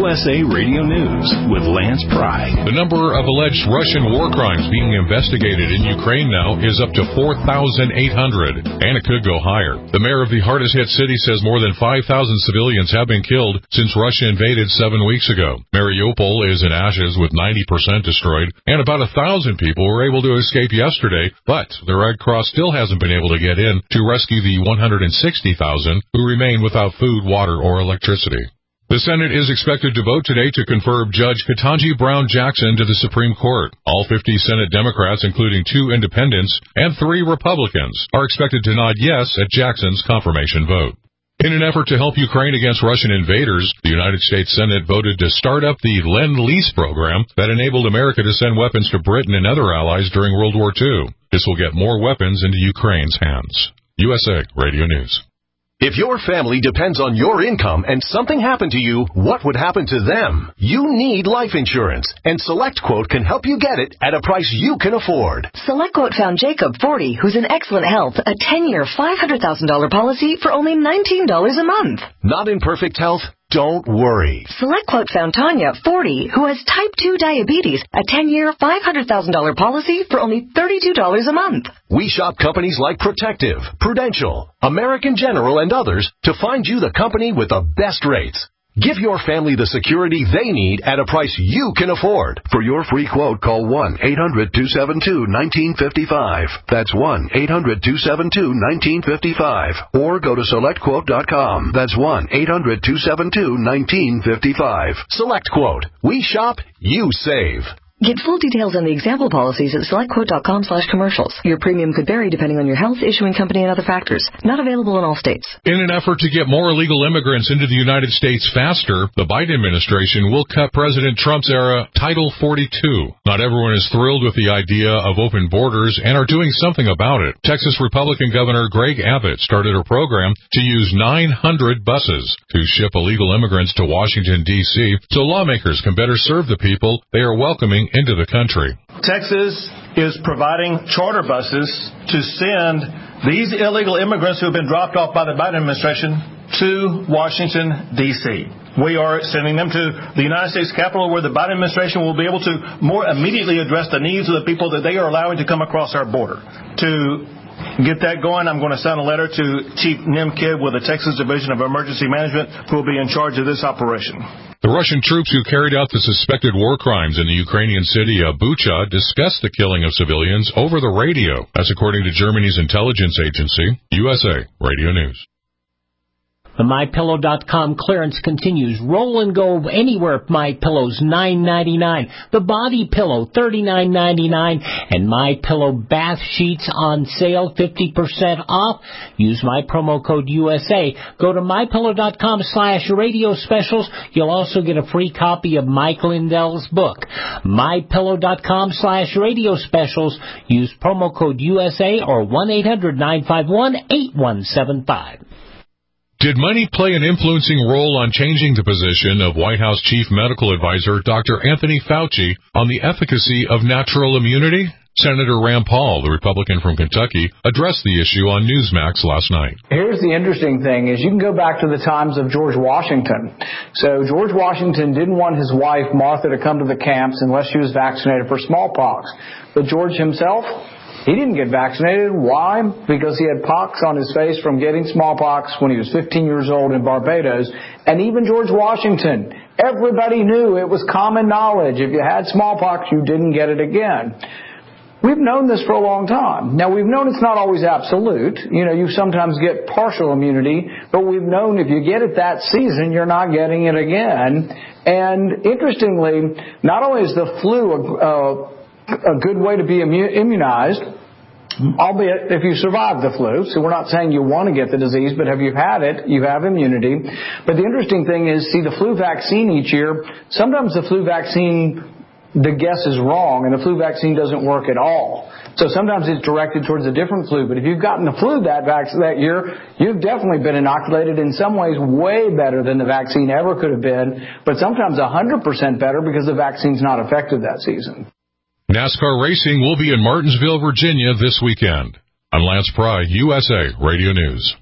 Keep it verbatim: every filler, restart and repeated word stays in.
U S A Radio News with Lance Pry. The number of alleged Russian war crimes being investigated in Ukraine now is up to four thousand eight hundred, and it could go higher. The mayor of the hardest-hit city says more than five thousand civilians have been killed since Russia invaded seven weeks ago. Mariupol is in ashes with ninety percent destroyed, and about one thousand people were able to escape yesterday, but the Red Cross still hasn't been able to get in to rescue the one hundred sixty thousand who remain without food, water, or electricity. The Senate is expected to vote today to confirm Judge Ketanji Brown Jackson to the Supreme Court. All fifty Senate Democrats, including two independents and three Republicans, are expected to nod yes at Jackson's confirmation vote. In an effort to help Ukraine against Russian invaders, the United States Senate voted to start up the Lend-Lease program that enabled America to send weapons to Britain and other allies during World War Two. This will get more weapons into Ukraine's hands. U S A Radio News. If your family depends on your income and something happened to you, what would happen to them? You need life insurance, and SelectQuote can help you get it at a price you can afford. SelectQuote found Jacob, forty, who's in excellent health, a ten-year, five hundred thousand dollars policy for only nineteen dollars a month. Not in perfect health? Don't worry. SelectQuote found Tanya, forty, who has type two diabetes, a ten-year, five hundred thousand dollars policy for only thirty-two dollars a month. We shop companies like Protective, Prudential, American General, and others to find you the company with the best rates. Give your family the security they need at a price you can afford. For your free quote, call one eight hundred two seven two one nine five five. That's one eight hundred two seven two one nine five five. Or go to select quote dot com. That's one eight hundred two seven two one nine five five. SelectQuote. We shop, you save. Get full details on the example policies at selectquote.com slash commercials. Your premium could vary depending on your health, issuing company, and other factors. Not available in all states. In an effort to get more illegal immigrants into the United States faster, the Biden administration will cut President Trump's era Title forty-two. Not everyone is thrilled with the idea of open borders and are doing something about it. Texas Republican Governor Greg Abbott started a program to use nine hundred buses to ship illegal immigrants to Washington, D C, so lawmakers can better serve the people they are welcoming into the country. Texas is providing charter buses to send these illegal immigrants who have been dropped off by the Biden administration to Washington, D C. We are sending them to the United States Capitol, where the Biden administration will be able to more immediately address the needs of the people that they are allowing to come across our border. To get that going, I'm going to send a letter to Chief Nim Kidd with the Texas Division of Emergency Management, who will be in charge of this operation. The Russian troops who carried out the suspected war crimes in the Ukrainian city of Bucha discussed the killing of civilians over the radio. That's according to Germany's intelligence agency, U S A Radio News. The My Pillow dot com clearance continues. Roll and go anywhere. MyPillow's nine ninety-nine. The Body Pillow thirty-nine ninety-nine, and MyPillow bath sheets on sale fifty percent off. Use my promo code U S A. Go to My Pillow dot com slash radio specials. You'll also get a free copy of Mike Lindell's book. My Pillow dot com slash radio specials. Use promo code U S A or one eight hundred nine five one eight one seven five. Did money play an influencing role on changing the position of White House Chief Medical Advisor Doctor Anthony Fauci on the efficacy of natural immunity? Senator Rand Paul, the Republican from Kentucky, addressed the issue on Newsmax last night. Here's the interesting thing is you can go back to the times of George Washington. So George Washington didn't want his wife, Martha, to come to the camps unless she was vaccinated for smallpox. But George himself, he didn't get vaccinated. Why? Because he had pox on his face from getting smallpox when he was fifteen years old in Barbados. And even George Washington, everybody knew, it was common knowledge. If you had smallpox, you didn't get it again. We've known this for a long time. Now, we've known it's not always absolute. You know, you sometimes get partial immunity, but we've known if you get it that season, you're not getting it again. And interestingly, not only is the flu a, a a good way to be immunized, albeit if you survive the flu. So we're not saying you want to get the disease, but if you've had it, you have immunity. But the interesting thing is, see, the flu vaccine each year, sometimes the flu vaccine, the guess is wrong, and the flu vaccine doesn't work at all. So sometimes it's directed towards a different flu. But if you've gotten the flu that vac- that year, you've definitely been inoculated, in some ways way better than the vaccine ever could have been, but sometimes one hundred percent better because the vaccine's not effective that season. NASCAR racing will be in Martinsville, Virginia this weekend. I'm Lance Pry, U S A Radio News.